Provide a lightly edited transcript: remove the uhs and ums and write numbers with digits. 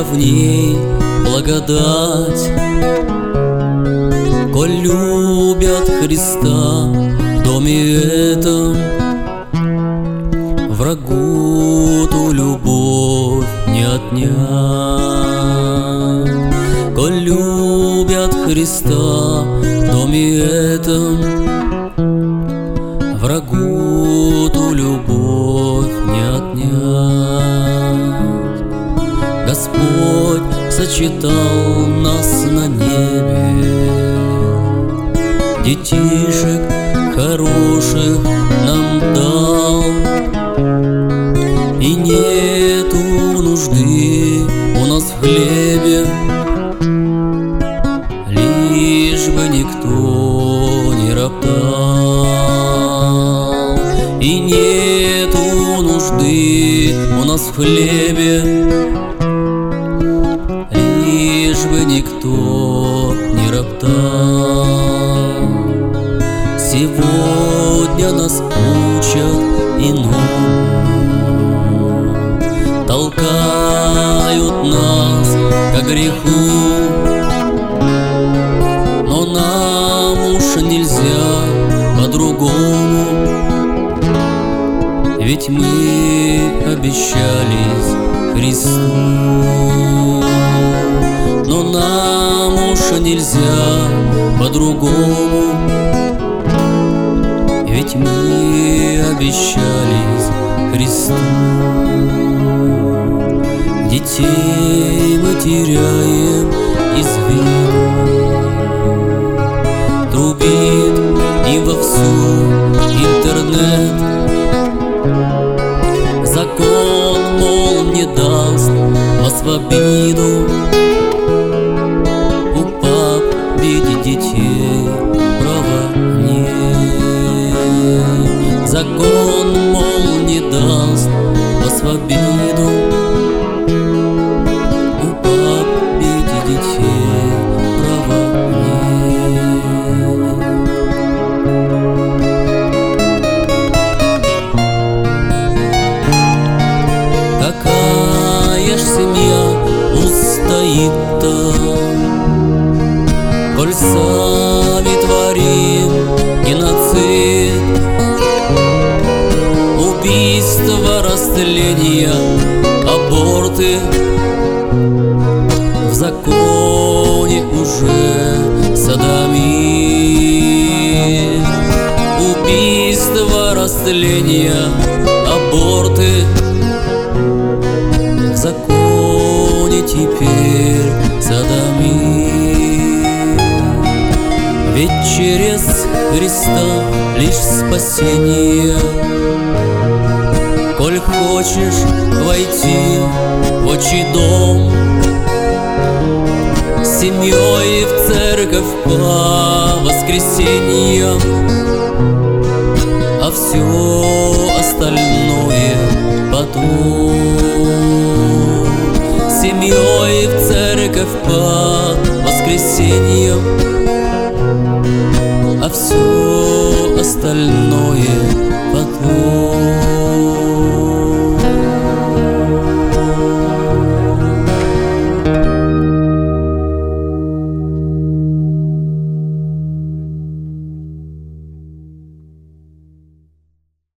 в ней благодать. Коль любят Христа в доме этом, врагу ту любовь не отнять. Коль любят Христа в доме этом, врагу ту любовь не отнять. Господь сочетал нас на небе, детишек хороших нам дал, и нету нужды у нас в хлебе, лишь бы никто не роптал. И нету нужды у нас в хлебе, лишь бы никто не роптал. Сегодня нас учат иному, толкают нас ко греху, но нам уж нельзя по-другому, ведь мы обещались Христу. Но нам уж нельзя по-другому, ведь мы обещались Христу. Детей мы теряем из виду, трубит им вовсю интернет. Закон, мол, не даст вас в обиду, у пап видеть детей права нет. Закон, мол, не даст вас в обиду, у пап видеть детей права нет. Какая ж семья устоит-то, коль сами творим геноцид, убийства, растления, аборты в законе уже содомит. Убийства, растления, аборты в законе теперь содомит. Ведь через Христа лишь спасение. Коль хочешь войти в отчий дом, с семьей в церковь по воскресеньям, а все остальное потом. С семьей в церковь по воскресеньям, а все остальное потом.